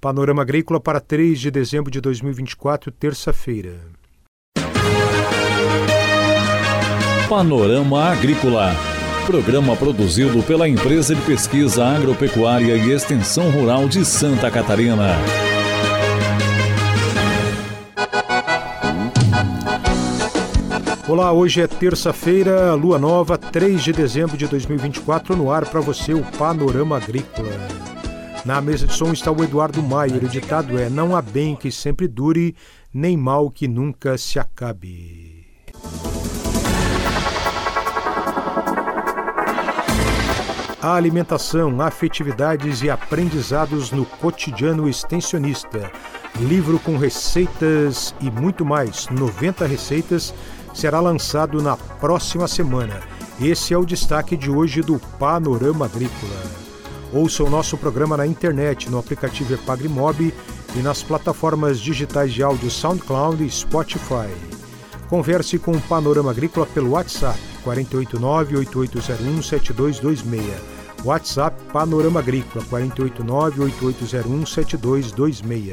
Panorama Agrícola para 3 de dezembro de 2024, terça-feira. Panorama Agrícola. Programa produzido pela Empresa de Pesquisa Agropecuária e Extensão Rural de Santa Catarina. Olá, hoje é terça-feira, lua nova, 3 de dezembro de 2024, no ar para você o Panorama Agrícola. Na mesa de som está o Eduardo Maier, o ditado é: não há bem que sempre dure, nem mal que nunca se acabe. A alimentação, afetividades e aprendizados no cotidiano extensionista. Livro com receitas e muito mais, 90 receitas, será lançado na próxima semana. Esse é o destaque de hoje do Panorama Agrícola. Ouça o nosso programa na internet, no aplicativo Epagri-Mob e nas plataformas digitais de áudio SoundCloud e Spotify. Converse com o Panorama Agrícola pelo WhatsApp 489-8801-7226. WhatsApp Panorama Agrícola 489-8801-7226.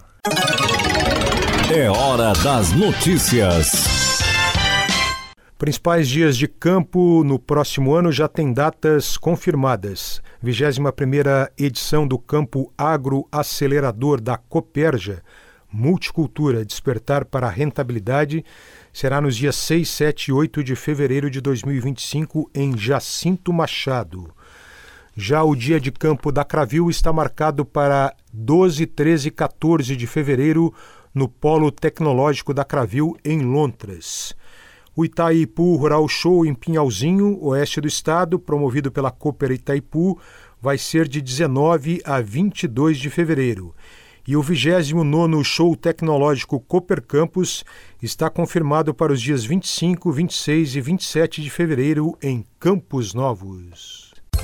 É hora das notícias. Principais dias de campo no próximo ano já tem datas confirmadas. 21ª edição do Campo Agro Acelerador da Cooperja, Multicultura, Despertar para a Rentabilidade, será nos dias 6, 7 e 8 de fevereiro de 2025 em Jacinto Machado. Já o dia de campo da Cravil está marcado para 12, 13 e 14 de fevereiro no Polo Tecnológico da Cravil, em Lontras. O Itaipu Rural Show em Pinhalzinho, oeste do estado, promovido pela Cooper Itaipu, vai ser de 19 a 22 de fevereiro. E o 29º Show Tecnológico Cooper Campus está confirmado para os dias 25, 26 e 27 de fevereiro em Campos Novos.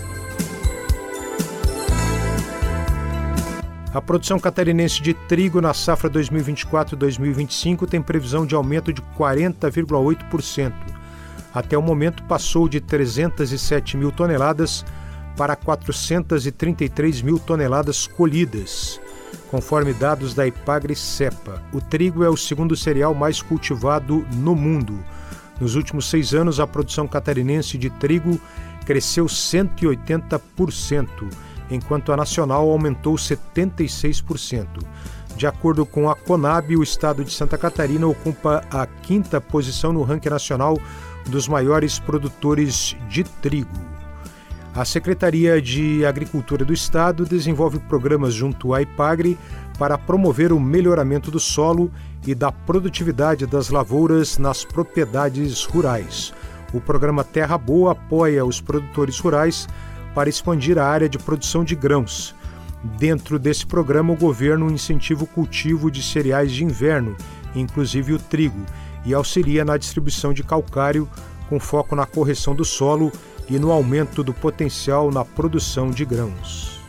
A produção catarinense de trigo na safra 2024-2025 tem previsão de aumento de 40,8%. Até o momento passou de 307 mil toneladas para 433 mil toneladas colhidas, conforme dados da Epagri-Cepa. O trigo é o segundo cereal mais cultivado no mundo. Nos últimos 6 anos, a produção catarinense de trigo cresceu 180%, enquanto a nacional aumentou 76%. De acordo com a Conab, o estado de Santa Catarina ocupa a 5ª posição no ranking nacional dos maiores produtores de trigo. A Secretaria de Agricultura do Estado desenvolve programas junto à Epagri para promover o melhoramento do solo e da produtividade das lavouras nas propriedades rurais. O programa Terra Boa apoia os produtores rurais para expandir a área de produção de grãos. Dentro desse programa, o governo incentiva o cultivo de cereais de inverno, inclusive o trigo, e auxilia na distribuição de calcário, com foco na correção do solo e no aumento do potencial na produção de grãos.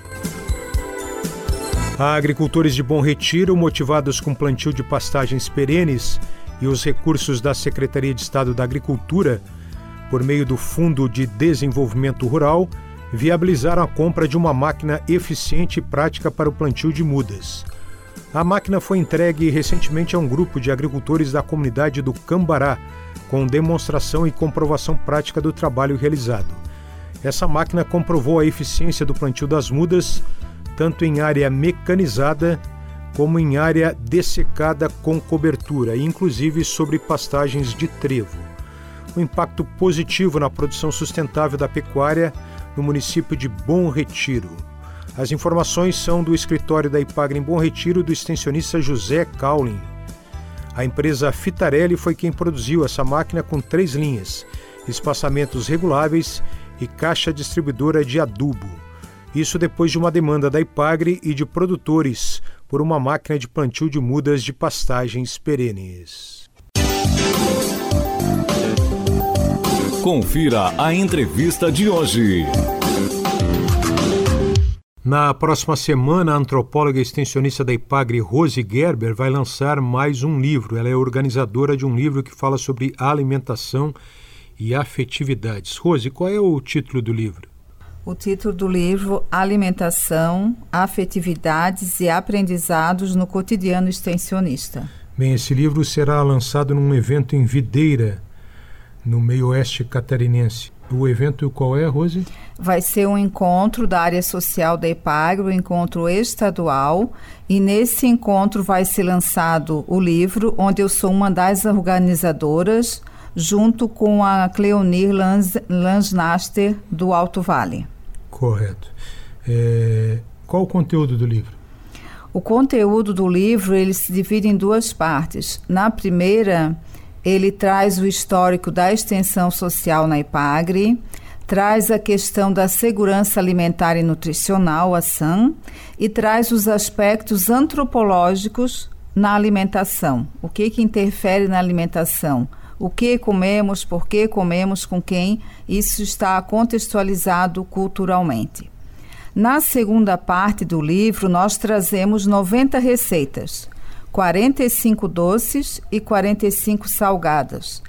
Agricultores de Bom Retiro, motivados com plantio de pastagens perenes e os recursos da Secretaria de Estado da Agricultura, por meio do Fundo de Desenvolvimento Rural, viabilizaram a compra de uma máquina eficiente e prática para o plantio de mudas. A máquina foi entregue recentemente a um grupo de agricultores da comunidade do Cambará, com demonstração e comprovação prática do trabalho realizado. Essa máquina comprovou a eficiência do plantio das mudas, tanto em área mecanizada como em área dessecada com cobertura, e inclusive sobre pastagens de trevo. O impacto positivo na produção sustentável da pecuária no município de Bom Retiro. As informações são do escritório da Epagri em Bom Retiro, do extensionista José Caulin. A empresa Fitarelli foi quem produziu essa máquina com 3 linhas, espaçamentos reguláveis e caixa distribuidora de adubo. Isso depois de uma demanda da Epagri e de produtores por uma máquina de plantio de mudas de pastagens perenes. Confira a entrevista de hoje. Na próxima semana, a antropóloga e extensionista da Epagri, Rose Gerber, vai lançar mais um livro. Ela é organizadora de um livro que fala sobre alimentação e afetividades. Rose, qual é o título do livro? O título do livro: Alimentação, Afetividades e Aprendizados no Cotidiano Extensionista. Bem, esse livro será lançado num evento em Videira, no meio-oeste catarinense. O evento qual é, Rose? Vai ser um encontro da área social da EPAGRE, um encontro estadual, e nesse encontro vai ser lançado o livro, onde eu sou uma das organizadoras, junto com a Cleonir Lansnaster, do Alto Vale. Correto. Qual o conteúdo do livro? O conteúdo do livro ele se divide em duas partes. Na primeira, ele traz o histórico da extensão social na EPAGRE, traz a questão da segurança alimentar e nutricional, a SAN, e traz os aspectos antropológicos na alimentação. O que interfere na alimentação? O que comemos, por que comemos, com quem? Isso está contextualizado culturalmente. Na segunda parte do livro, nós trazemos 90 receitas, 45 doces e 45 salgadas,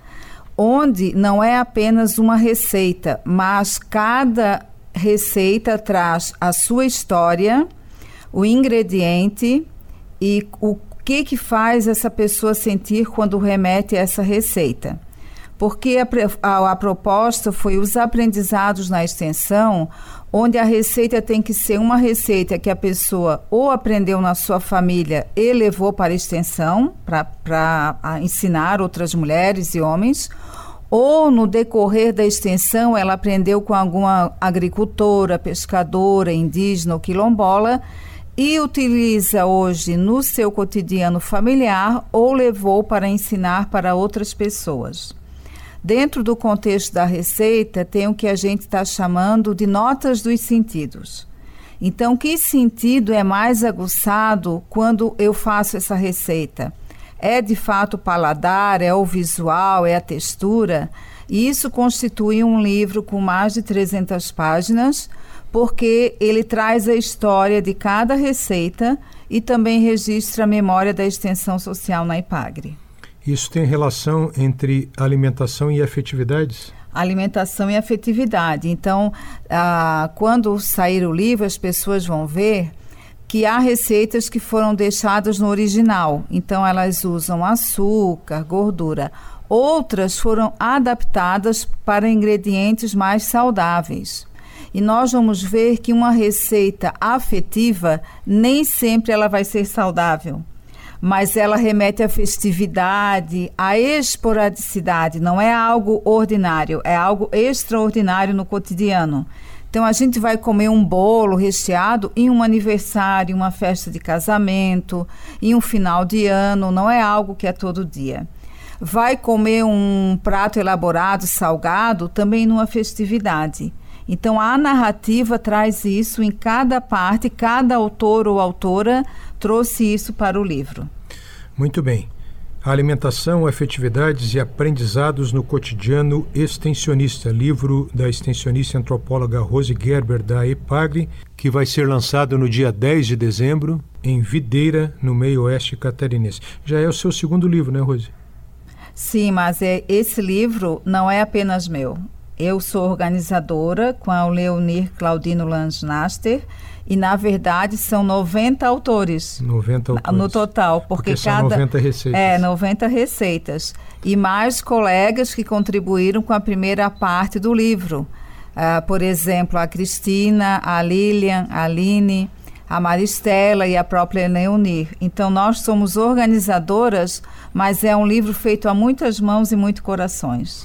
onde não é apenas uma receita, mas cada receita traz a sua história, o ingrediente e o que faz essa pessoa sentir quando remete a essa receita. Porque a proposta foi os aprendizados na extensão, onde a receita tem que ser uma receita que a pessoa ou aprendeu na sua família e levou para a extensão, para ensinar outras mulheres e homens, ou no decorrer da extensão ela aprendeu com alguma agricultora, pescadora, indígena ou quilombola, e utiliza hoje no seu cotidiano familiar ou levou para ensinar para outras pessoas. Dentro do contexto da receita, tem o que a gente está chamando de notas dos sentidos. Então, que sentido é mais aguçado quando eu faço essa receita? É de fato o paladar, é o visual, é a textura? E isso constitui um livro com mais de 300 páginas, porque ele traz a história de cada receita e também registra a memória da extensão social na EPAGRE. Isso tem relação entre alimentação e afetividades? Alimentação e afetividade. Então, quando sair o livro, as pessoas vão ver que há receitas que foram deixadas no original. Então, elas usam açúcar, gordura. Outras foram adaptadas para ingredientes mais saudáveis. E nós vamos ver que uma receita afetiva, nem sempre ela vai ser saudável. Mas ela remete à festividade, à esporadicidade, não é algo ordinário, é algo extraordinário no cotidiano. Então, a gente vai comer um bolo recheado em um aniversário, uma festa de casamento, em um final de ano, não é algo que é todo dia. Vai comer um prato elaborado, salgado, também numa festividade. Então, a narrativa traz isso em cada parte, cada autor ou autora trouxe isso para o livro. Muito bem. Alimentação, afetividades e aprendizados no cotidiano extensionista, livro da extensionista e antropóloga Rose Gerber, da EPAGRE, que vai ser lançado no dia 10 de dezembro, em Videira, no meio-oeste catarinense. Já é o seu segundo livro, né, Rose? Sim, mas esse livro não é apenas meu. Eu sou organizadora com a Leonir Claudino Lansnaster e, na verdade, são 90 autores. 90 autores. No total. Porque são 90 receitas. 90 receitas. E mais colegas que contribuíram com a primeira parte do livro. Por exemplo, a Cristina, a Lilian, a Aline, a Maristela e a própria Leonir. Então, nós somos organizadoras, mas é um livro feito a muitas mãos e muitos corações.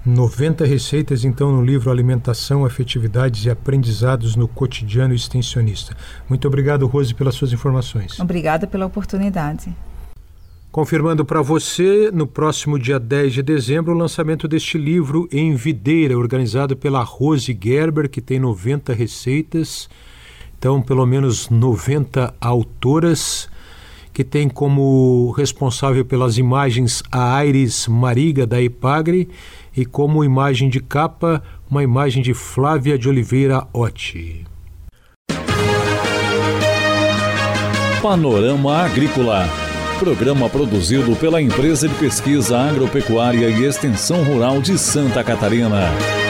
90 receitas, então, no livro Alimentação, Afetividades e Aprendizados no Cotidiano Extensionista. Muito obrigado, Rose, pelas suas informações. Obrigada pela oportunidade. Confirmando para você, no próximo dia 10 de dezembro, o lançamento deste livro em Videira, organizado pela Rose Gerber, que tem 90 receitas. Então, pelo menos 90 autoras, que tem como responsável pelas imagens a Aires Mariga, da EPAGRE, e como imagem de capa, uma imagem de Flávia de Oliveira Otti. Panorama Agrícola. Programa produzido pela Empresa de Pesquisa Agropecuária e Extensão Rural de Santa Catarina.